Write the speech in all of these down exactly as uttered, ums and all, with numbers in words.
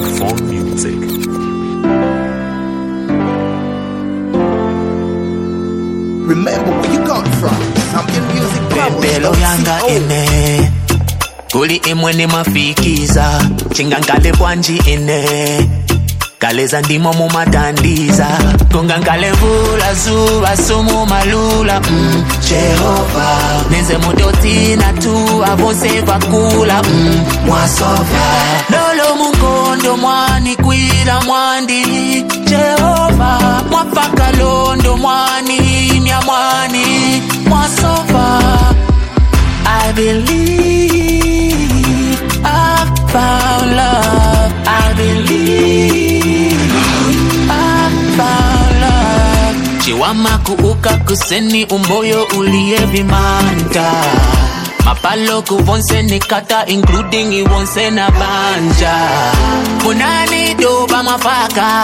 Phone music. Remember where you got from. Zambian music powers. Bebelo yanga ine Kuli imweni mafikiza Chingankale kwanji ine Kaleza ndimo mumatandiza Kongankale vula zuwa sumu malula mm, Jehovah Nenze mudoti na tu avonse vakula mm, Mwasova Lolo mungondo mwani kwila mwandi Jehovah Mwafaka londo mwani Mya mwani Mwasova I believe I found love I believe I found love Chiwama kuuka kuseni umoyo uliye vimanta Mapalo kuvonse nikata including iwonse na banja Munani doba mafaka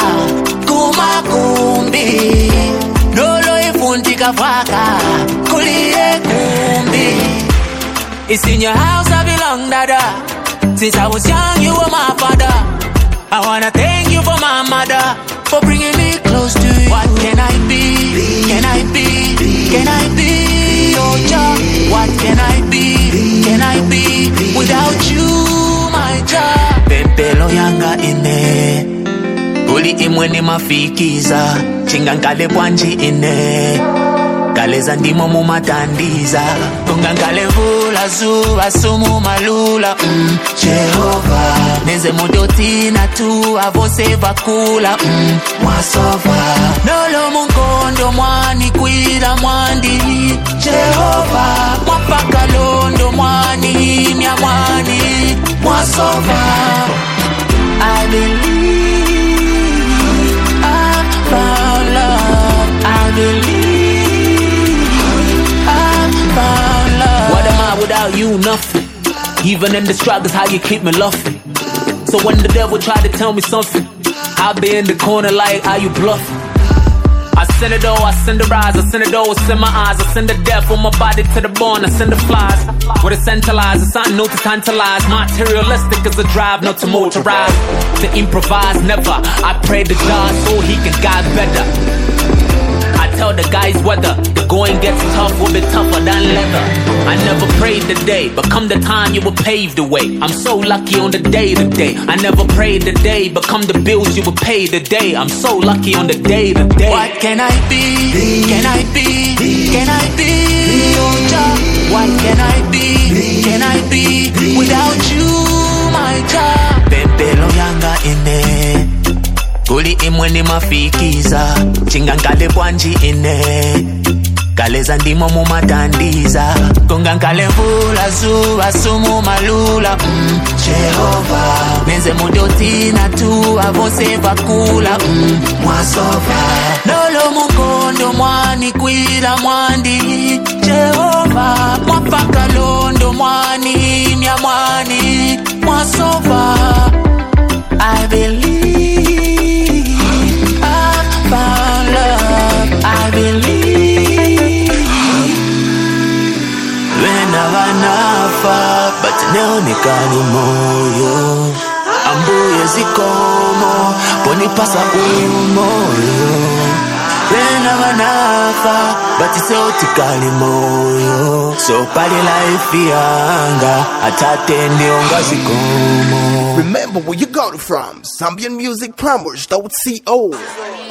Kumakumbi Lolo ifuntika faka Kuliye kumbi It's in your house I belong, dada. Since I was young, you were my father. I wanna thank you for my mother, for bringing me close to you. What can I be? Can I be? Can I be? Oh, Jah. What can I be? Can I be? Without you, my Jah. Bebelo yanga ine Kuli imweni mafikiza Chingankale kwanji ine Kaleza ndimo mumatandiza Kongankale vula zuwa sumu malula mm, Jehovah Nenze mudoti na tu avonse vakula mm, Mwasova Nolo mungondo mwani kwila mwandi Jehovah Mwafaka londo mwani Mya mwani Mwasova I believe I found love I believe What am I without you? Nothing. Even in the struggles, how you keep me laughing. So when the devil tried to tell me something, I'll be in the corner like, are you bluffing? I send it all, I send the rise, I send it all, send my eyes, I send the death on my body to the bone, I send the flies. With a centralized, it's not no to tantalize. Materialistic as a drive, not to motorize. To improvise, never. I pray to God so he can guide better. I tell the guys whether the going gets tough will be tougher than leather. I never prayed the day, but come the time you will pave the way. I'm so lucky on the day to day. I never prayed the day, but come the bills you will pay the day. I'm so lucky on the day to day. What can I be? Can I be? Can I be? Oh Jah. What can I be? Can I be? Without you, my Jah. Bebelo yanga ine Kuli imweni mafikiza Chingankale kwanji ine Kaleza ndimo mumatandiza Kongankale vula zuwa sumu malula mm, Jehovah Nenze mudoti na tu avonse vakula mm, Mwasova Lolo mungondo mwani kwila mwandi Jehovah Mwafaka londo mwani Mya mwani Mwasova I believe I found love I believe Whenever nafa But neonekani moyo Ambuye zikomo Ponipasa uyu moyo Whenever nafa But iseotikali moyo So pali life yanga Atate ndionga zikomo Remember where you got it from. Zambian music powers. Co